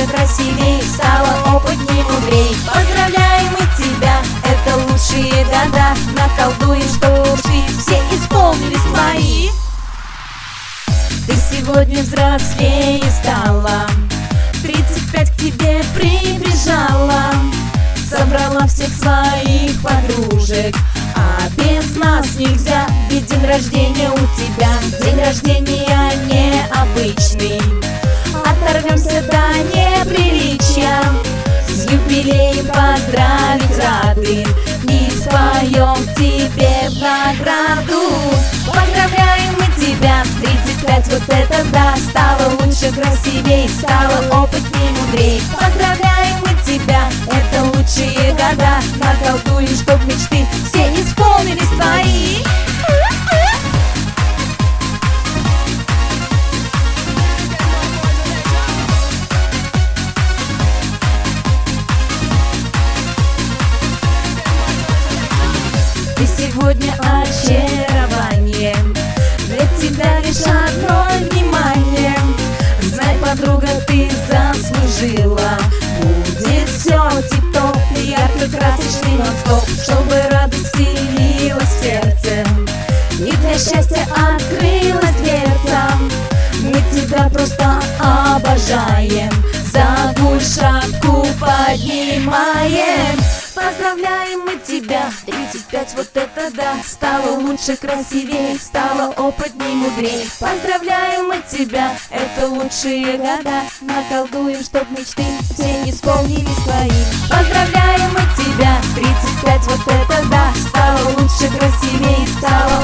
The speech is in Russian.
лучше, красивей, стала опытней, мудрей. Поздравляем мы тебя, это лучшие года. Наколдуем, что все исполнились твои. Ты сегодня взрослее стала, 35 к тебе прибежала, собрала всех своих подружек. А без нас нельзя, ведь день рождения у тебя. День рождения необычный, оторвемся до неприличия. С юбилеем поздравить рады и споем тебе в награду. Поздравляем мы тебя, 35, вот это да. Стала лучше, красивей, стала опытней, мудрей. Поздравляем мы тебя, это лучшие года. Наколдуем, чтоб мечты все исполнились твои. Ты сегодня очарование, для тебя лишь одно внимание. Знай, подруга, ты заслужила. Будет все тип-топ, ярко красочный нон-стоп, чтобы радость вселилась в сердце и для счастья открылась дверца. Мы тебя просто обожаем, за гуль шапку поднимаем. Поздравляем мы тебя, 35, вот это да. Стала лучше, красивей, стала опытней, мудрей. Поздравляем мы тебя, это лучшие года. Наколдуем, чтоб мечты все исполнились твои. Поздравляем мы тебя, 35, вот это да. Стала лучше, красивей, стала